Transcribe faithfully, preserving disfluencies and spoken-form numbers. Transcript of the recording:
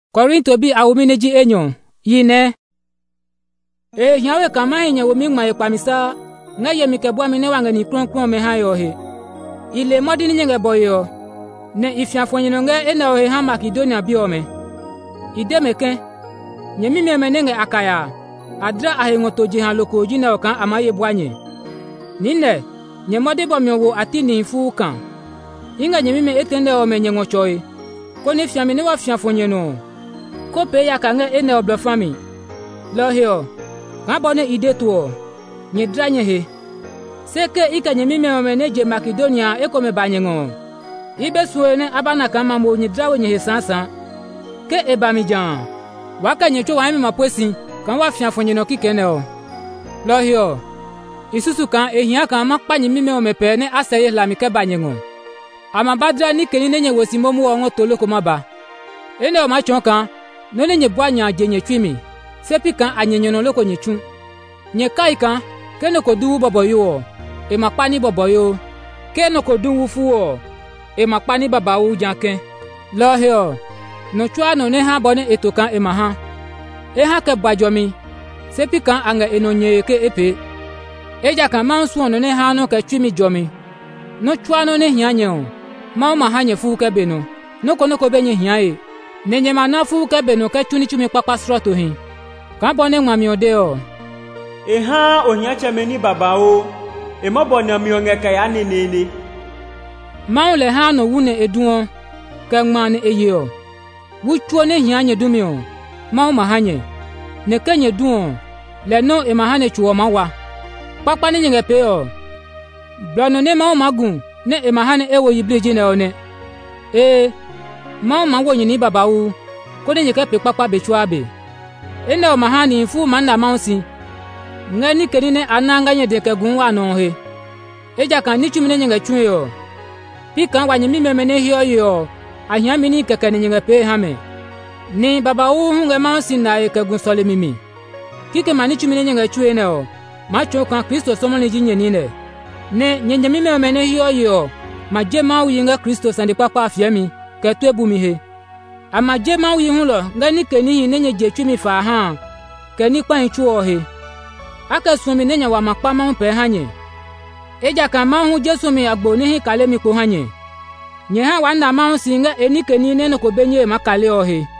Korinto bi awumineji enyo yine e hiawe kama hinya womi ma epamisa nga yemi ke bua mi ne wanga ni kronkron me ha yo he ile modi ni nyenge boyo ne ifiafonyo nga ena o he ha Makedonia bi o me ide meke nyemi me menenge akaya adra ahengoto ji han loko ji na okan amaye buanye nine nye modi bo mi wo ati ni fu kan inga nyemi me etende o me nyengo choi ko ne fiami ne wa fiafonyo no ko pe ya ka nga ena oblo fami lo hio ka bone ide to nye dranye he seke ika nyemi me meneje Makedonia eko me banyengo ibe suene abana kama mo nye drawe nye he sansan ke ebamijan waka nye cho wa mi mapwesi kan wa fiafonye no kikene o lo hio isusu kan ehia kan makpa nyemi me o mepe ne aseye la mi ke banyengo amabadra ni kenine nye wosimomu ongo toloko maba ene o ma chonkan no ne nye bwanya jenye twimi sepi kan anyenyono loko nyechu nye kai kan keno ko du boboyo e makpani boboyo keno ko du wufu o e makpani babawu janken lo hio no chwa no ne ha bone etokan e maha e ha ke bajomi sepi kan anga enonye ke epe eja kan mansu no ne ha no ke twimi jomi no chwa no ne hianye o ma ma hanye fu ke beno no ko no ko benye hiae nenye manafu ke beno ke tuni chumi papa sroto hin kan bone nwami ode o e ha ohia chemeni babao e mo bone mi onge ka ya nenene maule ha no wune eduo ke ngmane eye o wuchuo ne hianye dumi o ma ma hanye ne kenye duo le no e mahane chuo mawa papa ne nyenge pe o blono ne ma magun ne e mahane ewo yibliji ne one e ma ma wo nyini babawu ko ne nyeke pe papa bechuabe ene o mahani fu manna mansi ngani kenine ananga nye de kegunwa no he eja kan ni chumine nyenge chuyo pi kan wa nyimi memene hiyo yo ahia mini keke ne nyenge pe hame ni babawu hunge mansi na e kegun sole mimi kike mani chumine nyenge chuye ne o ma cho kan Kristo somo ni jinye nine ne nyenye mimi memene hiyo yo ma jema uyinga Kristo sande papa afiami ke to ebumi he ama jema wi hu lo ngani keni nenye jetwimi fa ha keni kwan chuo he aka sumi nenya wa makpa ma pe hanye eja kan ma hu Jesu mi agbo ni hi kale mi ko hanye nye ha wa na ma hu singa eni keni ne no ko benye makale o he